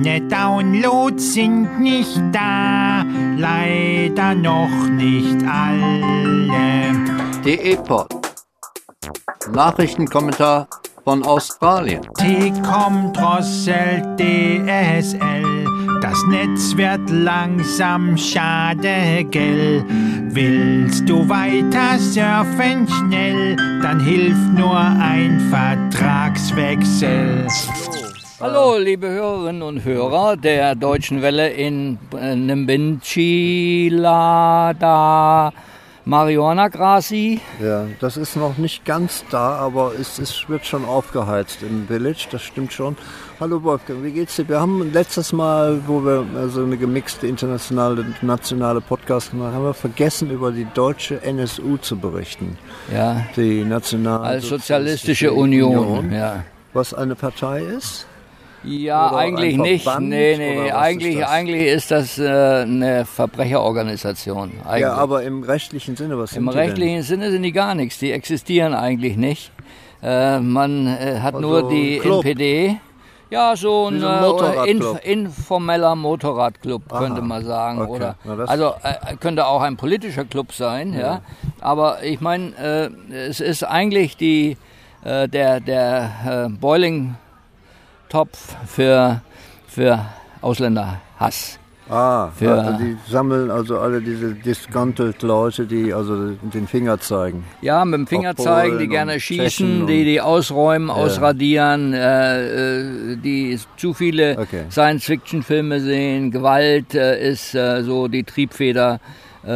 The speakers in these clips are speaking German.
Internetdownloads sind nicht da, leider noch nicht alle. DE-Pod. Nachrichtenkommentar von Australien. T-Com drosselt DSL, das Netz wird langsam schade, gell? Willst du weiter surfen schnell, dann hilft nur ein Vertragswechsel. Hallo, liebe Hörerinnen und Hörer der Deutschen Welle in Nimbenchilada Marihuana Grassi. Ja, das ist noch nicht ganz da, aber es wird schon aufgeheizt im Village, das stimmt schon. Hallo Wolfgang, wie geht's dir? Wir haben letztes Mal, wo wir so eine gemixte internationale, nationale Podcast gemacht haben, wir vergessen, über die deutsche NSU zu berichten. Ja. Die Nationalsozialistische Union. Ja. Was eine Partei ist? Ja, oder eigentlich nicht. Nee, eigentlich ist das eine Verbrecherorganisation. Eigentlich. Ja, aber im rechtlichen Sinne, was sind die denn? Im rechtlichen Sinne sind die gar nichts. Die existieren eigentlich nicht. Man hat also nur die Club. NPD. Ja, so ein informeller Motorradclub, könnte man sagen. Okay. Oder, also könnte auch ein politischer Club sein. Ja. Aber ich meine, es ist eigentlich der Boiling Topf für Ausländerhass. Also die sammeln also alle diese disgruntled Leute, die also den Finger zeigen. Ja, mit dem Finger zeigen, die gerne schießen, die ausräumen, ausradieren, die zu viele Science-Fiction-Filme sehen. Gewalt ist so die Triebfeder so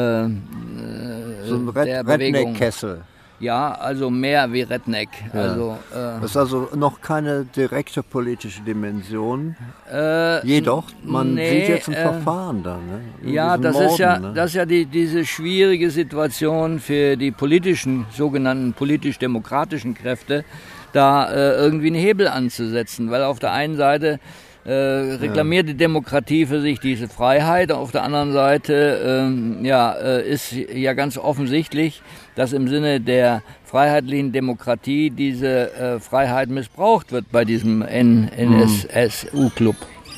ein Redneck-Kessel. Ja, also mehr wie Redneck. Ja. Also, das ist also noch keine direkte politische Dimension. Jedoch, man sieht jetzt ein Verfahren da. Ne? Ja, das ist ja diese schwierige Situation für die sogenannten politisch-demokratischen Kräfte, da irgendwie einen Hebel anzusetzen. Weil auf der einen Seite reklamiert die Demokratie für sich diese Freiheit. Auf der anderen Seite ist ja ganz offensichtlich, dass im Sinne der freiheitlichen Demokratie diese Freiheit missbraucht wird bei diesem NSU-Club.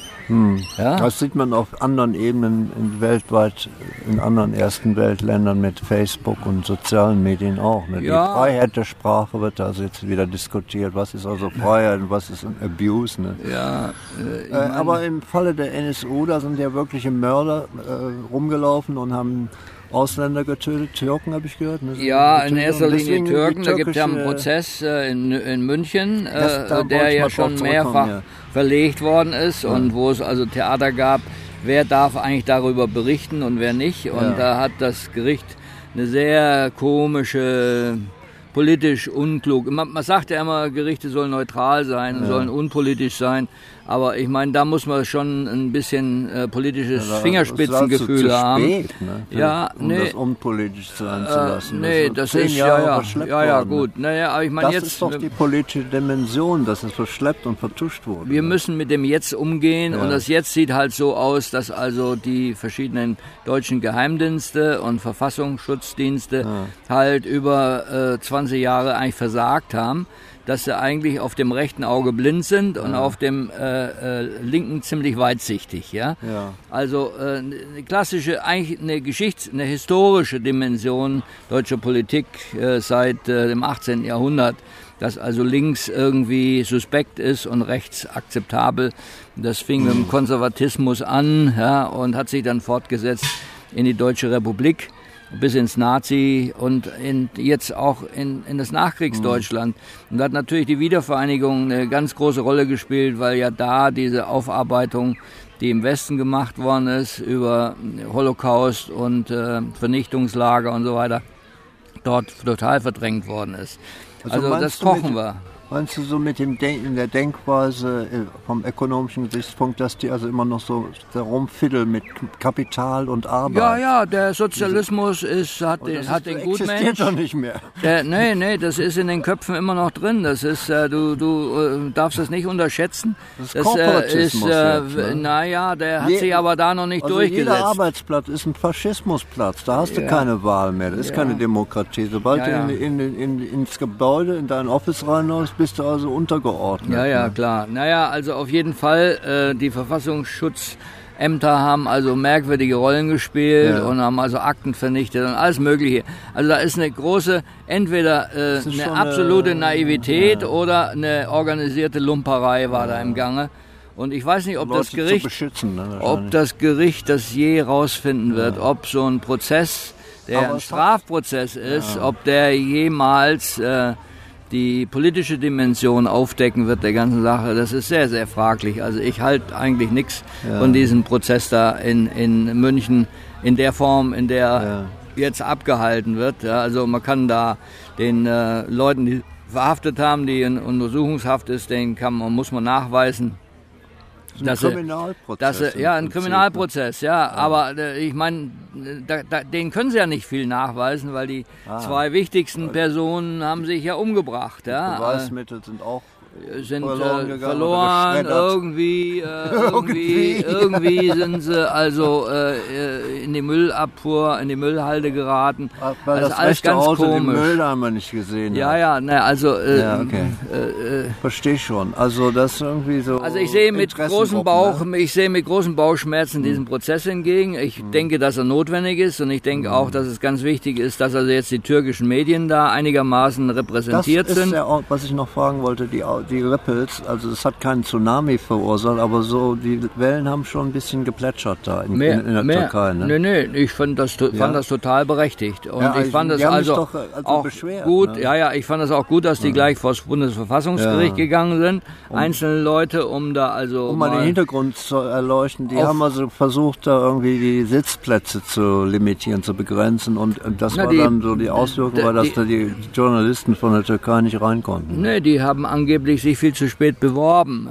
Ja? Das sieht man auf anderen Ebenen weltweit, in anderen ersten Weltländern mit Facebook und sozialen Medien auch. Ne? Ja. Die Freiheit der Sprache wird also jetzt wieder diskutiert. Was ist also Freiheit und was ist ein Abuse? Ne? Ja, aber im Falle der NSU, da sind ja wirkliche Mörder rumgelaufen und haben Ausländer getötet, Türken habe ich gehört. Ne? Ja, in erster Linie Türken. Da gibt es ja einen Prozess in München, der ja schon mehrfach verlegt worden ist und wo es also Theater gab, wer darf eigentlich darüber berichten und wer nicht. Und da hat das Gericht eine sehr komische, politisch unklug. Man sagt ja immer, Gerichte sollen neutral sein, sollen unpolitisch sein. Aber ich meine, da muss man schon ein bisschen politisches Fingerspitzengefühl haben. Spät, ne? Das unpolitisch sein zu lassen. Das ist ja gut. Naja, aber ich meine, das ist doch die politische Dimension, dass es verschleppt und vertuscht wurde. Wir müssen mit dem Jetzt umgehen und das Jetzt sieht halt so aus, dass also die verschiedenen deutschen Geheimdienste und Verfassungsschutzdienste halt über 20 Jahre eigentlich versagt haben, dass sie eigentlich auf dem rechten Auge blind sind und auf dem linken ziemlich weitsichtig. Ja? Also eine klassische, eigentlich eine historische Dimension deutscher Politik seit dem 18. Jahrhundert, dass also links irgendwie suspekt ist und rechts akzeptabel. Das fing mit dem Konservatismus an und hat sich dann fortgesetzt in die Deutsche Republik bis ins Nazi und jetzt auch in das Nachkriegsdeutschland. Und da hat natürlich die Wiedervereinigung eine ganz große Rolle gespielt, weil ja da diese Aufarbeitung, die im Westen gemacht worden ist, über Holocaust und Vernichtungslager und so weiter, dort total verdrängt worden ist. Also das kochen wir. Meinst du so mit dem der Denkweise vom ökonomischen Gesichtspunkt, dass die also immer noch so rumfiddeln mit Kapital und Arbeit? Ja, der Sozialismus hat den Gutmensch. Das existiert doch nicht mehr. Nee, das ist in den Köpfen immer noch drin. Das ist, du darfst das nicht unterschätzen. Das ist Korporatismus. Der hat sich aber da noch nicht durchgesetzt. Jeder Arbeitsplatz ist ein Faschismusplatz. Da hast du keine Wahl mehr. Das ist keine Demokratie. Sobald du ins Gebäude, in dein Office reinläufst, bist du also untergeordnet. Ja, klar. Naja, also auf jeden Fall, die Verfassungsschutzämter haben also merkwürdige Rollen gespielt und haben also Akten vernichtet und alles Mögliche. Also da ist eine große, entweder eine absolute Naivität oder eine organisierte Lumperei war da im Gange. Und ich weiß nicht, ob das Gericht das je rausfinden wird, ob so ein Prozess, der ein Strafprozess ist, ob der jemals die politische Dimension aufdecken wird der ganzen Sache. Das ist sehr, sehr fraglich. Also ich halte eigentlich nichts von diesem Prozess da in München in der Form, in der jetzt abgehalten wird. Ja, also man kann da den Leuten, die verhaftet haben, die in Untersuchungshaft ist, muss man nachweisen, ein Kriminalprozess. Ein Kriminalprozess, aber ich meine, denen können sie ja nicht viel nachweisen, weil die zwei wichtigsten Personen haben sich ja umgebracht. Ja. Beweismittel sind auch verloren, irgendwie sind sie also in die Müllabfuhr, in die Müllhalde geraten. Weil das alles ganz komisch. Den Müll haben wir nicht gesehen. Verstehe schon. Also das irgendwie so. Also ich sehe mit großen Bauchschmerzen diesem Prozess entgegen. Ich denke, dass er notwendig ist und ich denke auch, dass es ganz wichtig ist, dass also jetzt die türkischen Medien da einigermaßen repräsentiert sind. Das ist ja, was ich noch fragen wollte, die Ripples, also es hat keinen Tsunami verursacht, aber so die Wellen haben schon ein bisschen geplätschert da in der Türkei. Ne? Nee, ich fand das total berechtigt. Und ich fand das also auch beschwert, gut. Ne? Ich fand das auch gut, dass die gleich vor das Bundesverfassungsgericht gegangen sind. Einzelne Leute, um mal den Hintergrund zu erleuchten, die haben also versucht, da irgendwie die Sitzplätze zu limitieren, zu begrenzen und das war dann so die Auswirkung, dass da die Journalisten von der Türkei nicht rein konnten. Nee, die haben angeblich sich viel zu spät beworben.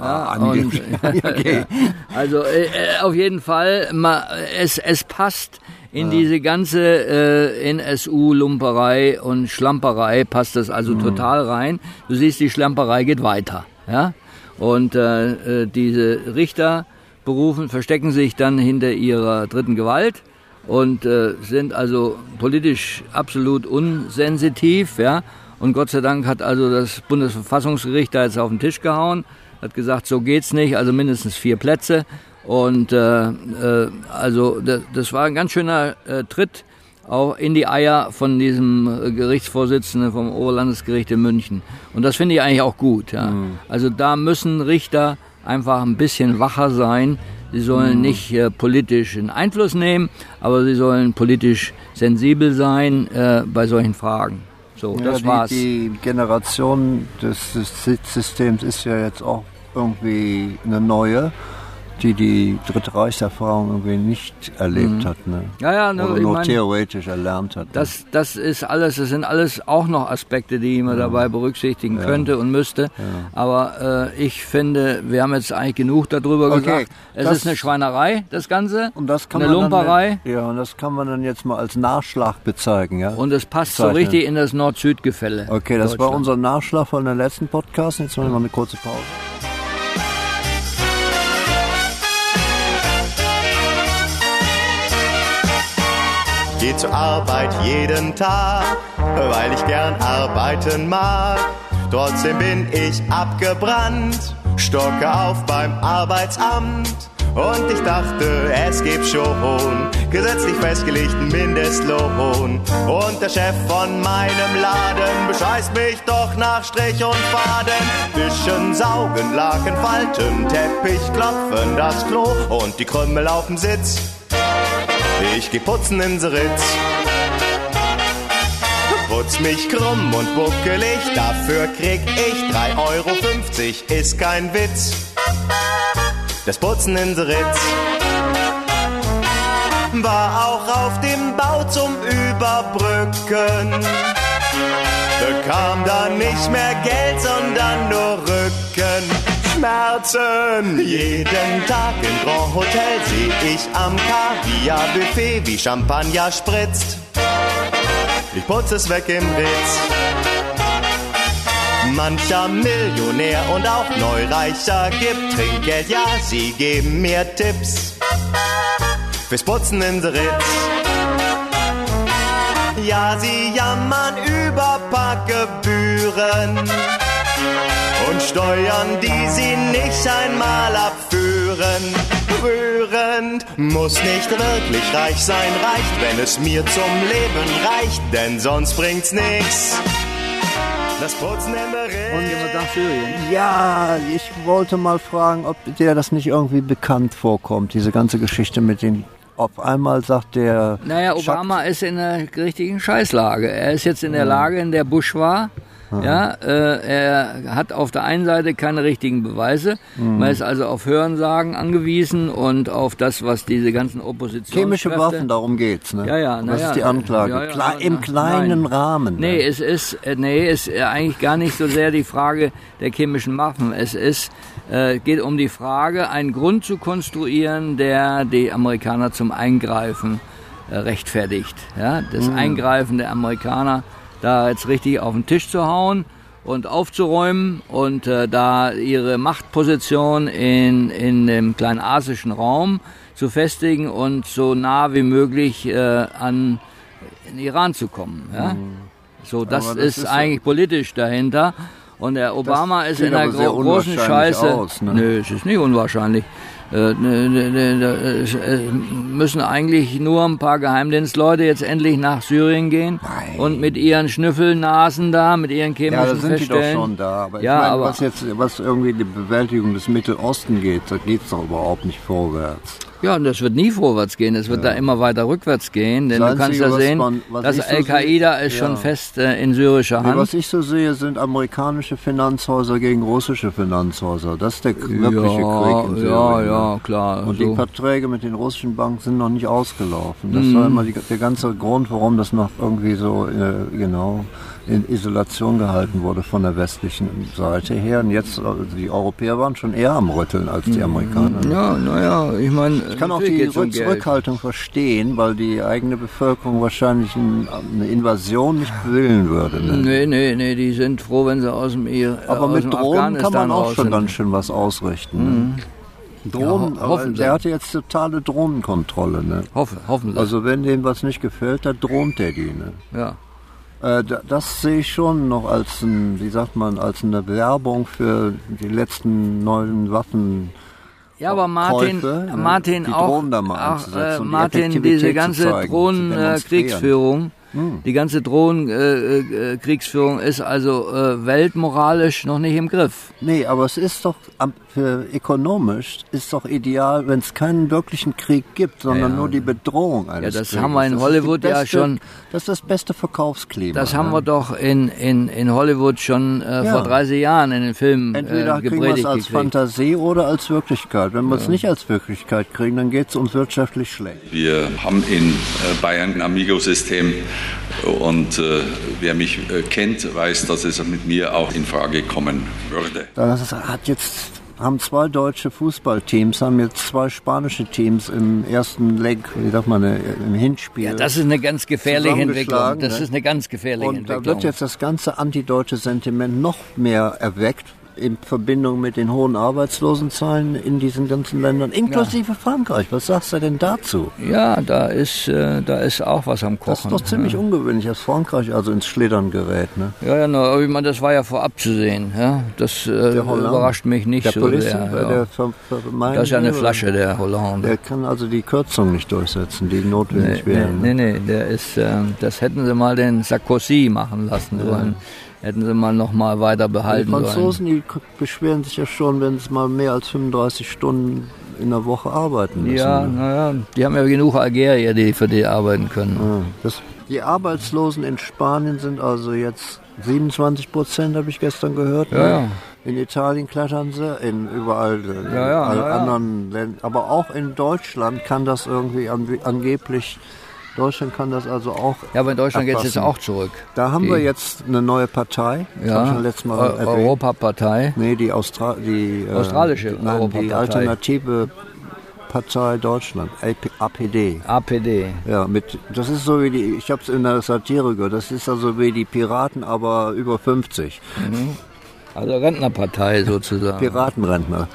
Also auf jeden Fall, es passt in diese ganze NSU-Lumperei und Schlamperei, passt das also total rein. Du siehst, die Schlamperei geht weiter. Ja? Und diese Richter verstecken sich dann hinter ihrer dritten Gewalt und sind also politisch absolut unsensitiv, ja. Und Gott sei Dank hat also das Bundesverfassungsgericht da jetzt auf den Tisch gehauen, hat gesagt, so geht's nicht, also mindestens 4 Plätze. Und also das war ein ganz schöner Tritt auch in die Eier von diesem Gerichtsvorsitzenden vom Oberlandesgericht in München. Und das finde ich eigentlich auch gut. Ja. Also da müssen Richter einfach ein bisschen wacher sein. Sie sollen nicht politischen Einfluss nehmen, aber sie sollen politisch sensibel sein bei solchen Fragen. So, das war's. Die Generation des Systems ist ja jetzt auch irgendwie eine neue, die Dritte Reichserfahrung irgendwie nicht erlebt hat, ne? Oder nur theoretisch erlernt hat. Das sind alles auch noch Aspekte, die man dabei berücksichtigen könnte und müsste. Ja. Aber ich finde, wir haben jetzt eigentlich genug darüber gesagt. Es ist eine Schweinerei, das Ganze, und das kann eine Lumperei. Und das kann man dann jetzt mal als Nachschlag bezeichnen. Ja? Und es passt so richtig in das Nord-Süd-Gefälle. Okay, das war unser Nachschlag von der letzten Podcast. Jetzt machen wir eine kurze Pause. Geh zur Arbeit jeden Tag, weil ich gern arbeiten mag. Trotzdem bin ich abgebrannt, stocke auf beim Arbeitsamt. Und ich dachte, es gibt schon gesetzlich festgelegten Mindestlohn. Und der Chef von meinem Laden bescheißt mich doch nach Strich und Faden. Wischen, saugen, Laken, falten, Teppich, klopfen, das Klo und die Krümel auf dem Sitz. Ich geh putzen in den Ritz. Putz mich krumm und buckelig, dafür krieg ich 3,50 €, ist kein Witz. Das Putzen in den Ritz war auch auf dem Bau zum Überbrücken. Bekam dann nicht mehr Geld, sondern nur Rückenschmerzen. Jeden Tag im Grand Hotel seh ich am Kaviar-Buffet, wie Champagner spritzt. Ich putze es weg im Ritz. Mancher Millionär und auch Neureicher gibt Trinkgeld, ja, sie geben mir Tipps fürs Putzen in den Ritz. Ja, sie jammern über Parkgebühren, und Steuern, die sie nicht einmal abführen. Rührend, muss nicht wirklich reich sein, reicht, wenn es mir zum Leben reicht, denn sonst bringt's nix. Das Putzen im Bericht. Und gehen wir nach Syrien. Ja, ich wollte mal fragen, ob dir das nicht irgendwie bekannt vorkommt, diese ganze Geschichte mit den... Auf einmal sagt der... Naja, Obama ist in einer richtigen Scheißlage. Er ist jetzt in der Lage, in der Bush war. Ja, er hat auf der einen Seite keine richtigen Beweise. Man ist also auf Hörensagen angewiesen und auf das, was diese ganzen Oppositionskräfte... Chemische Waffen, darum geht's, ne? Ja. Das ist die Anklage. Im kleinen Rahmen. Nee, es ist eigentlich gar nicht so sehr die Frage der chemischen Waffen. Es geht um die Frage, einen Grund zu konstruieren, der die Amerikaner zum Eingreifen rechtfertigt. Ja, das Eingreifen der Amerikaner da jetzt richtig auf den Tisch zu hauen und aufzuräumen und da ihre Machtposition in dem kleinasischen Raum zu festigen und so nah wie möglich an den Iran zu kommen. Ja? So, das ist eigentlich politisch dahinter. Und der Obama ist in einer großen Scheiße. Nö, es ist nicht unwahrscheinlich. Müssen eigentlich nur ein paar Geheimdienstleute jetzt endlich nach Syrien gehen und mit ihren Schnüffelnasen da, mit ihren chemischen Feststellen. Ja, da sind die doch schon da. Aber ich meine, was irgendwie die Bewältigung des Mittelosten geht, da geht es doch überhaupt nicht vorwärts. Ja, und das wird nie vorwärts gehen, es wird da immer weiter rückwärts gehen, denn du kannst ja sehen, dass Al-Qaida ist schon fest in syrischer Hand. Was ich so sehe, sind amerikanische Finanzhäuser gegen russische Finanzhäuser. Das ist der wirkliche Krieg in Syrien. Ja, klar. Und die Verträge mit den russischen Banken sind noch nicht ausgelaufen. Das war immer der ganze Grund, warum das noch irgendwie so in Isolation gehalten wurde von der westlichen Seite her. Und jetzt, die Europäer waren schon eher am Rütteln als die Amerikaner. Ja, naja, ich meine... Ich kann auch die Zurückhaltung verstehen, weil die eigene Bevölkerung wahrscheinlich eine Invasion nicht willen würde. Ne? Nee, die sind froh, wenn sie aus dem Aber mit Drohnen kann man auch schon ganz schön was ausrichten. Ne? Drohnen, der hatte jetzt totale Drohnenkontrolle. Ne? Hoffen Sie. Also wenn dem was nicht gefällt, dann droht der die. Ne? Ja. Das sehe ich schon noch als eine Werbung für die letzten neuen Waffen. Ja, aber Martin, die auch, Drohnen da mal einzusetzen, Martin, diese ganze Drohnenkriegsführung, die ganze Drohnenkriegsführung ist also weltmoralisch noch nicht im Griff. Nee, aber es ist doch ökonomisch ist doch ideal, wenn es keinen wirklichen Krieg gibt, sondern nur die Bedrohung eines Krieges. Ja, das haben wir in Hollywood schon. Das ist das beste Verkaufsklima. Das haben wir doch in Hollywood schon vor 30 Jahren in den Filmen entweder kriegen wir es als Fantasie oder als Wirklichkeit. Wenn wir es nicht als Wirklichkeit kriegen, dann geht es uns wirtschaftlich schlecht. Wir haben in Bayern ein Amigo-System und wer mich kennt, weiß, dass es mit mir auch in Frage kommen würde. Haben 2 deutsche Fußballteams, haben jetzt 2 spanische Teams im ersten Leg, im Hinspiel. Ja, das ist eine ganz gefährliche Entwicklung. Das ist eine ganz gefährliche Entwicklung. Und da wird jetzt das ganze antideutsche Sentiment noch mehr erweckt, in Verbindung mit den hohen Arbeitslosenzahlen in diesen ganzen Ländern, inklusive Frankreich. Was sagst du denn dazu? Ja, da ist auch was am Kochen. Das ist doch ziemlich ungewöhnlich, dass Frankreich also ins Schlittern gerät. Ne? Ja, aber ich meine, das war ja vorab zu sehen. Ja? Das überrascht mich nicht so sehr. Das ist ja eine Flasche, der Hollande. Der kann also die Kürzung nicht durchsetzen, die notwendig wären. Nee, der ist, das hätten sie mal den Sarkozy machen lassen sollen. Hätten sie mal noch mal weiter behalten sollen. Die Franzosen, die beschweren sich ja schon, wenn sie mal mehr als 35 Stunden in der Woche arbeiten müssen. Ja, die haben ja genug Algerier, die für die arbeiten können. Ja, die Arbeitslosen in Spanien sind also jetzt 27%, habe ich gestern gehört. Ja. In Italien klettern sie, überall anderen Ländern. Aber auch in Deutschland kann das irgendwie angeblich... Deutschland kann das also auch. Ja, aber in Deutschland geht es jetzt auch zurück. Da haben wir jetzt eine neue Partei. Ja, letztes Mal Europapartei. Nee, die australische Europapartei. Die alternative Partei Deutschland, APD. APD. Ja, das ist so wie ich habe es in der Satire gehört, das ist also wie die Piraten, aber über 50. Also Rentnerpartei sozusagen. Piratenrentner.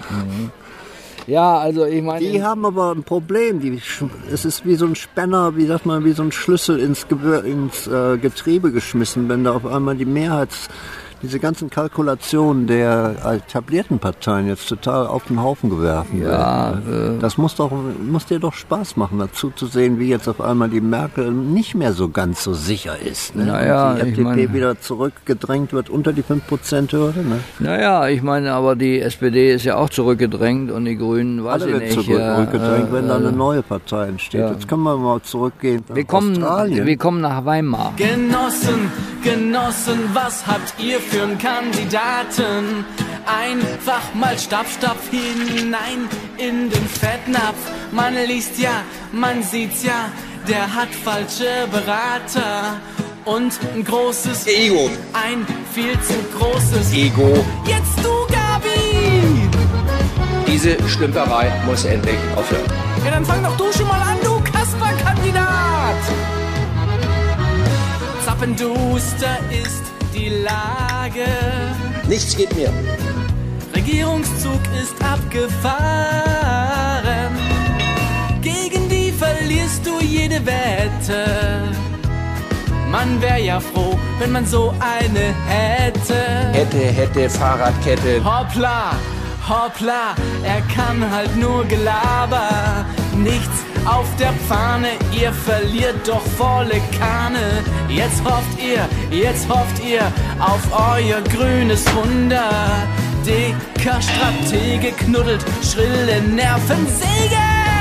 Ja, also ich meine... Die haben aber ein Problem. Es ist wie so ein Spänner, wie so ein Schlüssel ins Getriebe geschmissen, wenn da auf einmal die diese ganzen Kalkulationen der etablierten Parteien jetzt total auf den Haufen geworfen werden. Das muss dir doch Spaß machen, dazu zu sehen, wie jetzt auf einmal die Merkel nicht mehr so ganz so sicher ist. Ne? Naja, und die FDP wieder zurückgedrängt wird unter die 5%-Hürde. Ne? Naja, ich meine, aber die SPD ist ja auch zurückgedrängt und die Grünen, weiß ich nicht. Zurückgedrängt, wenn da eine neue Partei entsteht. Jetzt können wir mal zurückgehen nach Australien. Wir kommen nach Weimar. Genossen, was habt ihr für einen Kandidaten? Einfach mal Stapf hinein in den Fettnapf. Man liest ja, man sieht's ja, der hat falsche Berater. Und ein großes Ego. Ein viel zu großes Ego. Jetzt du, Gabi! Diese Stümperei muss endlich aufhören. Ja, dann fang doch du schon mal an, du Kasper-Kandidat! Zappenduster ist die Lage. Nichts geht mehr. Regierungszug ist abgefahren. Gegen die verlierst du jede Wette. Man wär ja froh, wenn man so eine hätte. Hätte, Fahrradkette. Hoppla, er kann halt nur Gelaber. Nichts auf der Pfanne, ihr verliert doch volle Kanne. Jetzt hofft ihr auf euer grünes Wunder. Dicker Stratege knuddelt schrille Nervensäge.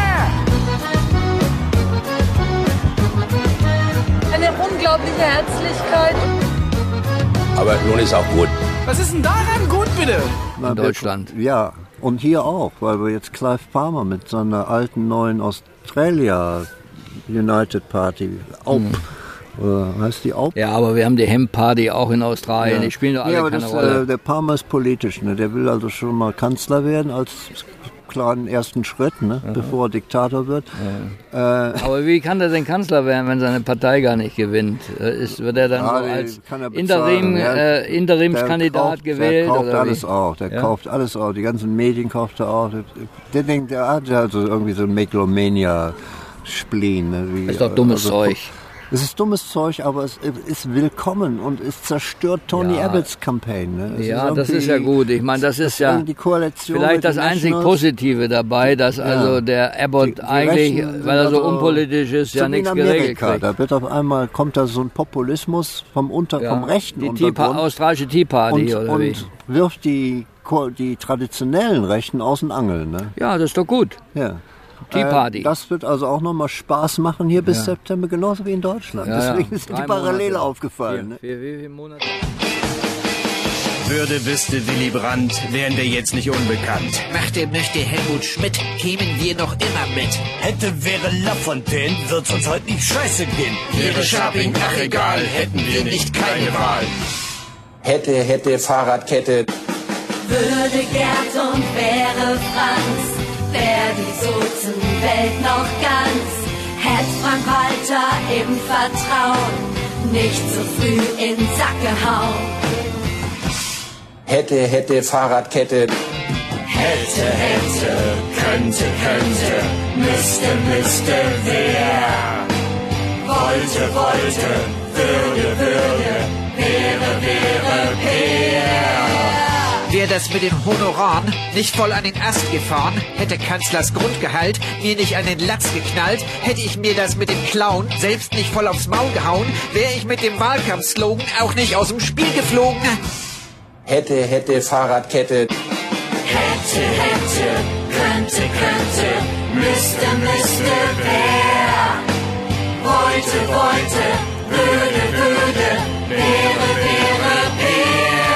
Eine unglaubliche Herzlichkeit. Aber nun ist auch gut. Was ist denn daran gut, bitte? In Deutschland. Ja, und hier auch, weil wir jetzt Clive Palmer mit seiner alten neuen Australia United Party, AUP, oder heißt die AUP? Ja, aber wir haben die Hemp Party auch in Australien, die spielen doch alle aber keine Rolle. Der Palmer ist politisch, ne? Der will also schon mal Kanzler werden als klaren ersten Schritt, ne? Bevor er Diktator wird. Ja. Aber wie kann der denn Kanzler werden, wenn seine Partei gar nicht gewinnt? Wird er dann so als Interimskandidat gewählt? Der kauft oder alles wie? auf, kauft alles auf, die ganzen Medien kauft er auf. Der denkt, der hat also irgendwie so ein Megalomania-Spleen. Ne? Ist doch dummes Zeug. Es ist dummes Zeug, aber es ist willkommen und es zerstört Tony Abbotts Campaign. Ne? Das ist ja gut. Ich meine, das ist ja die Koalition vielleicht das einzig Positive dabei, dass also der Abbott eigentlich, weil er so unpolitisch ist, ja nichts geregelt kriegt. Da wird auf einmal, kommt da so ein Populismus vom rechten Untergrund. Australische Tea Party oder wie? Und wirft die traditionellen Rechten aus den Angeln. Ne? Ja, das ist doch gut. Ja. Tea Party. Das wird also auch nochmal Spaß machen hier bis September, genauso wie in Deutschland. Deswegen ist die Parallele aufgefallen. Wie viele Monate? Würde, wüsste Willy Brandt, wären wir jetzt nicht unbekannt. Möchte Helmut Schmidt, kämen wir noch immer mit. Hätte, wäre Lafontaine, wird's uns heute nicht scheiße gehen. Wäre Scharping, ach egal, hätten wir nicht keine Wahl. Hätte, Fahrradkette. Würde Gerd und wäre Franz. Wär die Sozenwelt noch ganz, hätt Frank Walter im Vertrauen nicht so früh in den Sack gehauen. Hätte, Fahrradkette. Hätte, könnte, müsste, wär. Wollte, würde, wäre, Peer. Wär das mit den Honoraren nicht voll an den Ast gefahren, hätte Kanzlers Grundgehalt mir nicht an den Latz geknallt, hätte ich mir das mit dem Clown selbst nicht voll aufs Maul gehauen, wär ich mit dem Wahlkampfslogan auch nicht aus dem Spiel geflogen. Hätte, Fahrradkette. Hätte, könnte, müsste, wär. Wollte, würde, wäre, Peer.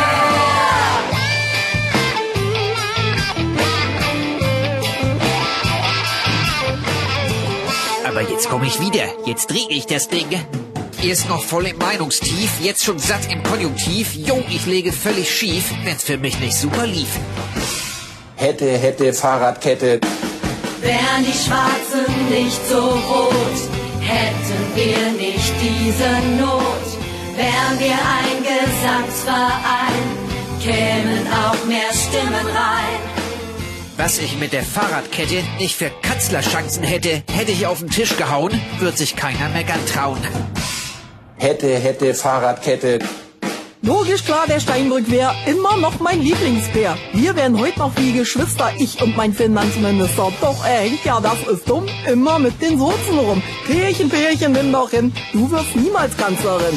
Aber jetzt komme ich wieder, jetzt dreh ich das Ding. Erst noch voll im Meinungstief, jetzt schon satt im Konjunktiv. Jo, ich lege völlig schief, wenn's für mich nicht super lief. Hätte, Fahrradkette. Wären die Schwarzen nicht so rot, hätten wir nicht diese Not. Wären wir ein Gesangsverein, kämen auch mehr Stimmen rein. Was ich mit der Fahrradkette nicht für Kanzlerchancen hätte, hätte ich auf den Tisch gehauen, wird sich keiner mehr gern trauen. Hätte, Fahrradkette. Logisch klar, der Steinbrück wäre immer noch mein Lieblingsbär. Wir wären heute noch wie Geschwister, ich und mein Finanzminister. Doch er hängt ja, das ist dumm, immer mit den Sozen rum. Pärchen, Pärchen, nimm doch hin, du wirst niemals Kanzlerin.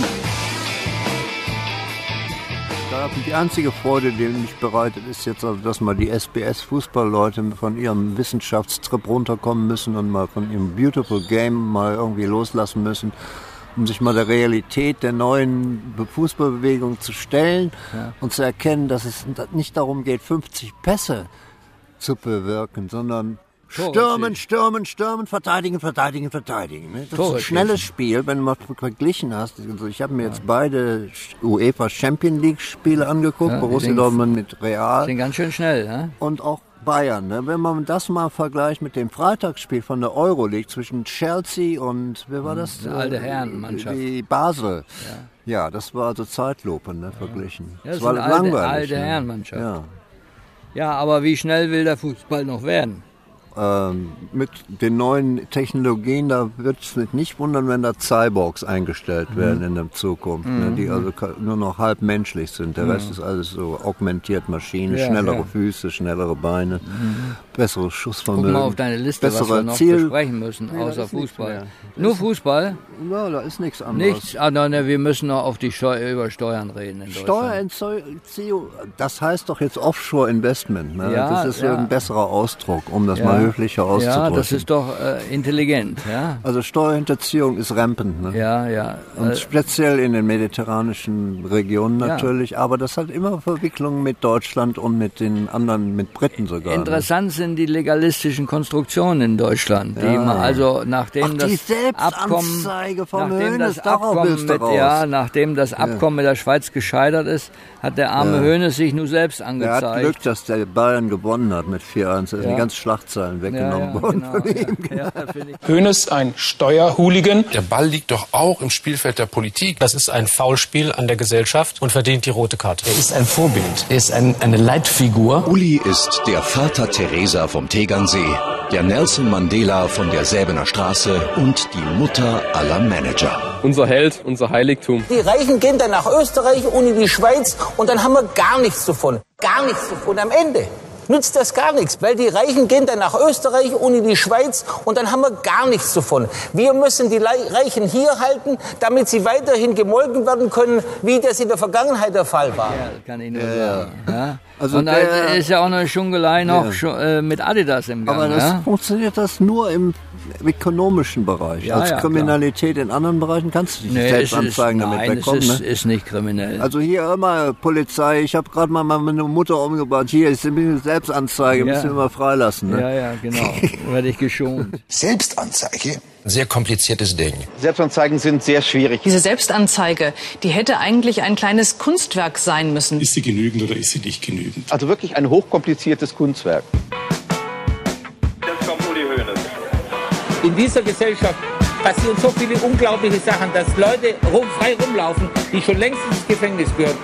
Die einzige Freude, die mich bereitet, ist jetzt, also, dass mal die SBS-Fußballleute von ihrem Wissenschaftstrip runterkommen müssen und mal von ihrem Beautiful Game mal irgendwie loslassen müssen, um sich mal der Realität der neuen Fußballbewegung zu stellen und zu erkennen, dass es nicht darum geht, 50 Pässe zu bewirken, sondern stürmen, verteidigen. Das ist ein schnelles Spiel, wenn du mal verglichen hast. Also ich habe mir jetzt beide UEFA Champions League Spiele angeguckt, Borussia Dortmund mit Real. Sind ganz schön schnell, ne? Und auch Bayern. Ne? Wenn man das mal vergleicht mit dem Freitagsspiel von der Euroleague zwischen Chelsea und, wer war das? Die alte Herrenmannschaft. Die Basel. Ja, das war also Zeitlupe, ne, verglichen. Ja, das war langweilig. Alte Herrenmannschaft. Ja, aber wie schnell will der Fußball noch werden? Mit den neuen Technologien, da wird es mich nicht wundern, wenn da Cyborgs eingestellt werden in der Zukunft, ne, die also nur noch halb menschlich sind. Der Rest ist alles so augmentiert Maschine, schnellere Füße, schnellere Beine, besseres Schussvermögen. Guck mal auf deine Liste, was wir noch besprechen müssen, außer Fußball. Nur Fußball? Ja, da ist nichts anderes. Nichts? Wir müssen noch auf die über Steuern reden in Deutschland. Steuerentziehung, das heißt doch jetzt Offshore Investment. Ne? Das ist ein besserer Ausdruck, um das mal höflicher auszudrücken. Ja, das ist doch intelligent. Ja? Also Steuerhinterziehung ist rampant. Ne? Ja. Und speziell in den mediterranischen Regionen natürlich, aber das hat immer Verwicklungen mit Deutschland und mit den anderen, mit Briten sogar. Interessant sind die legalistischen Konstruktionen in Deutschland, die man also nachdem das Abkommen, nachdem das Abkommen mit der Schweiz gescheitert ist, hat der arme Hoeneß sich nur selbst angezeigt. Er hat Glück, dass der Bayern gewonnen hat mit 4-1. Da sind die ganzen Schlagzeilen weggenommen worden von ihm. Hoeneß, ein Steuerhooligan. Der Ball liegt doch auch im Spielfeld der Politik. Das ist ein Foulspiel an der Gesellschaft und verdient die rote Karte. Er ist ein Vorbild. Er ist eine Leitfigur. Uli ist der Vater Teresa vom Tegernsee, der Nelson Mandela von der Säbener Straße und die Mutter aller Manager. Unser Held, unser Heiligtum. Die Reichen gehen dann nach Österreich und in die Schweiz und dann haben wir gar nichts davon. Gar nichts davon am Ende. Nützt das gar nichts, weil die Reichen gehen dann nach Österreich und in die Schweiz und dann haben wir gar nichts davon. Wir müssen die Reichen hier halten, damit sie weiterhin gemolken werden können, wie das in der Vergangenheit der Fall war. Ja, kann ich nur sagen. Ja? Also und da ist ja auch eine Schungelei noch mit Adidas im Gang. Aber das funktioniert das nur im ökonomischen Bereich. Als Kriminalität in anderen Bereichen kannst du dich selbst anzeigen, damit wegkommen. Nein, es ist nicht kriminell. Also hier immer Polizei, ich habe gerade mal meine Mutter umgebracht, hier ist eine Selbstanzeige, müssen wir mal freilassen. Ne? Ja, genau, werde ich geschont. Selbstanzeige? Sehr kompliziertes Ding. Selbstanzeigen sind sehr schwierig. Diese Selbstanzeige, die hätte eigentlich ein kleines Kunstwerk sein müssen. Ist sie genügend oder ist sie nicht genügend? Also wirklich ein hochkompliziertes Kunstwerk. Jetzt kommt Uli Hoeneß. In dieser Gesellschaft passieren so viele unglaubliche Sachen, dass Leute frei rumlaufen, die schon längst ins Gefängnis gehören.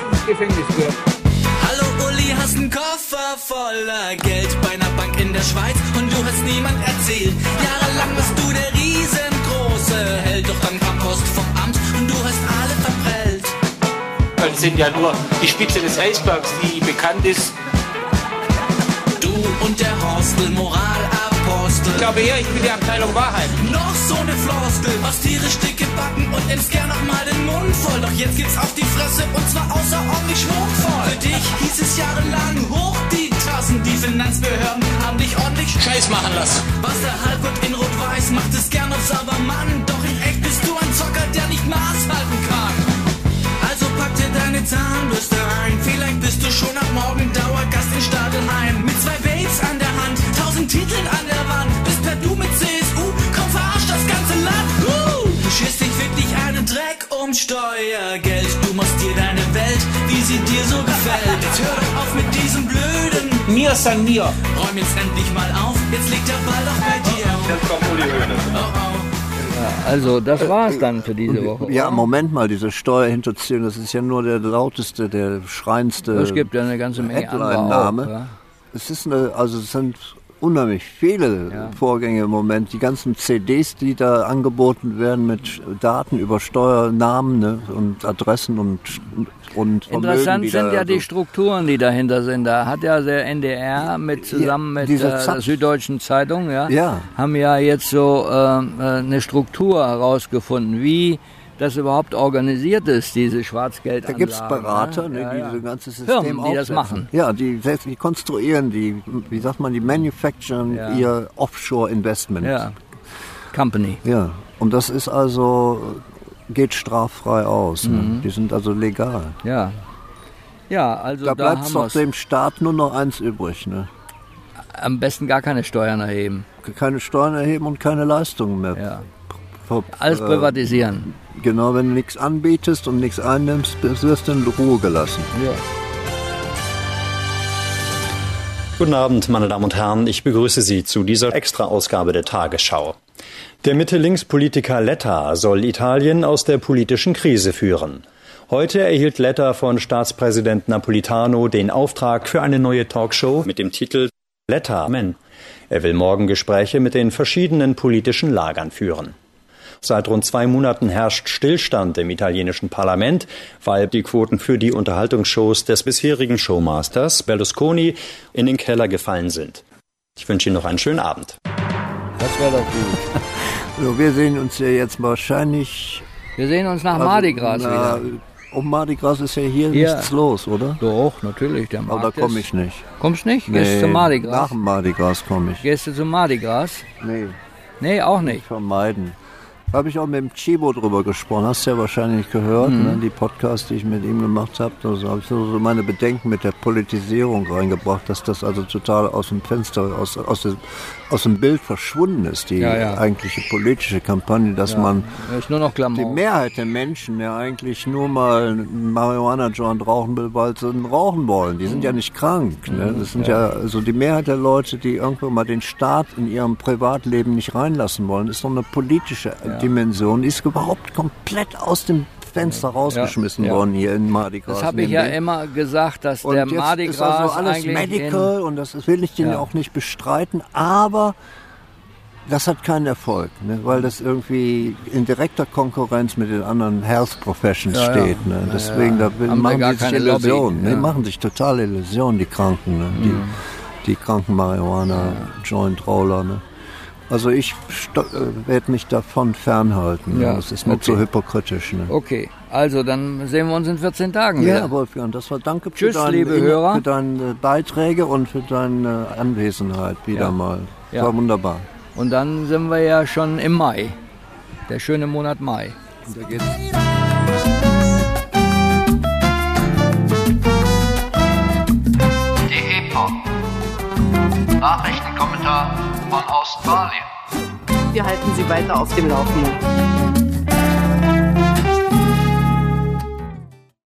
Hallo Uli, hast einen Koffer voller Geld bei einer Bank in der Schweiz und du hast niemand erzählt. Jahrelang warst du der riesengroße Held, doch dann kam Post vom Amt und du hast alle verprellt. Das sind ja nur die Spitze des Eisbergs, die bekannt ist. Du und der Horstel, Moralapostel. Ich glaube eher, ich bin die Abteilung Wahrheit. Noch so eine Floskel, aus tierisch dicke Backen und nimmst gern noch mal den Mund voll. Doch jetzt gibt's auf die Fresse und zwar außerordentlich schwungvoll. Für dich hieß es jahrelang hoch die Tassen. Die Finanzbehörden haben dich ordentlich Scheiß machen lassen. Was der Halbgott in Rot-Weiß macht es gern auf sauber Mann. Doch in echt bist du ein Zocker, der nicht Maß halten kann. Also pack dir deine Zahnbürste ein. Vielleicht bist du schon ab morgen Dauergast in Stadelheim. Mit 2 Babes an der Hand, 1000 Titeln an der Wand. Bist per Du mit CSU, komm verarscht das ganze Land. Du schießt dich wirklich einen Dreck um Steuergeld. Du machst dir deine Welt, wie sie dir so gefällt. Jetzt hör doch auf mit diesem blöden Mir san mir. Räum jetzt endlich mal auf, jetzt liegt der Ball doch bei dir. Jetzt kommt Uli Hoeneß. Also das war's dann für diese Woche. Ja, Moment mal, diese Steuerhinterziehung, das ist ja nur der lauteste, der schreiendste. Es gibt ja eine ganze Menge andere auch, Es ist es sind unheimlich viele Vorgänge im Moment. Die ganzen CDs, die da angeboten werden mit Daten über Steuernamen, ne, und Adressen und Vermögen. Interessant sind ja die Strukturen, die dahinter sind. Da hat ja der NDR zusammen mit der Süddeutschen Zeitung, haben ja jetzt so eine Struktur herausgefunden, wie das überhaupt organisiert ist, diese Schwarzgeldanlagen. Da gibt es Berater, die dieses ganze System Firmen, die das machen. Ja, die konstruieren, die manufacturen ihr Offshore-Investment. Ja, Company. Ja, und das ist also, geht straffrei aus. Ne? Die sind also legal. Ja. Ja, also da bleibt doch dem Staat nur noch eins übrig. Ne? Am besten gar keine Steuern erheben. Keine Steuern erheben und keine Leistungen mehr. Ja. Alles privatisieren. Genau, wenn du nichts anbietest und nichts einnimmst, wirst du in Ruhe gelassen. Ja. Guten Abend, meine Damen und Herren. Ich begrüße Sie zu dieser Extra-Ausgabe der Tagesschau. Der Mitte-Links-Politiker Letta soll Italien aus der politischen Krise führen. Heute erhielt Letta von Staatspräsident Napolitano den Auftrag für eine neue Talkshow mit dem Titel Letta Men. Er will morgen Gespräche mit den verschiedenen politischen Lagern führen. Seit rund 2 Monaten herrscht Stillstand im italienischen Parlament, weil die Quoten für die Unterhaltungsshows des bisherigen Showmasters Berlusconi in den Keller gefallen sind. Ich wünsche Ihnen noch einen schönen Abend. Das wäre doch gut. So, wir sehen uns ja jetzt wahrscheinlich... Wir sehen uns nach Mardi Gras wieder. Um Mardi Gras ist ja hier nichts los, oder? Doch, natürlich. Der Markt. Aber da komme ich nicht. Kommst nicht? Nee, gehst du zum Mardi Gras? Nach dem Mardi Gras komme ich. Gehst du zum Mardi Gras? Nee. Nee, auch nicht? Vermeiden. Habe ich auch mit dem Chibo drüber gesprochen, hast du ja wahrscheinlich gehört, ne? Die Podcasts, die ich mit ihm gemacht habe, da habe ich so meine Bedenken mit der Politisierung reingebracht, dass das also total aus dem Fenster, aus dem Bild verschwunden ist, die eigentliche politische Kampagne, dass man ist nur noch die Mehrheit der Menschen ja eigentlich nur mal einen Marihuana-Joint rauchen will, weil sie ihn rauchen wollen. Die sind ja nicht krank. Ne? Das sind ja also die Mehrheit der Leute, die irgendwann mal den Staat in ihrem Privatleben nicht reinlassen wollen, ist doch eine politische Dimension, die ist überhaupt komplett aus dem Fenster rausgeschmissen worden hier in Mardi Gras. Das habe ich ja immer gesagt, dass der Mardi Gras ist also alles medical und das will ich den auch nicht bestreiten, aber das hat keinen Erfolg, ne, weil das irgendwie in direkter Konkurrenz mit den anderen Health Professions steht. Ne. Deswegen machen die sich Illusionen. Ne, machen sich total Illusionen, die Kranken, ne, die kranken Marihuana-Joint-Roller. Ne. Also ich werde mich davon fernhalten. Ja, das ist mir zu hypokritisch. Ne? Okay, also dann sehen wir uns in 14 Tagen wieder. Ja, Wolfgang, das war danke für deine Beiträge und für deine Anwesenheit wieder mal. Das war wunderbar. Und dann sind wir ja schon im Mai, der schöne Monat Mai. Da geht's. Die EPOC. Nachrichtenkommentar von Australien. Wir halten Sie weiter auf dem Laufenden.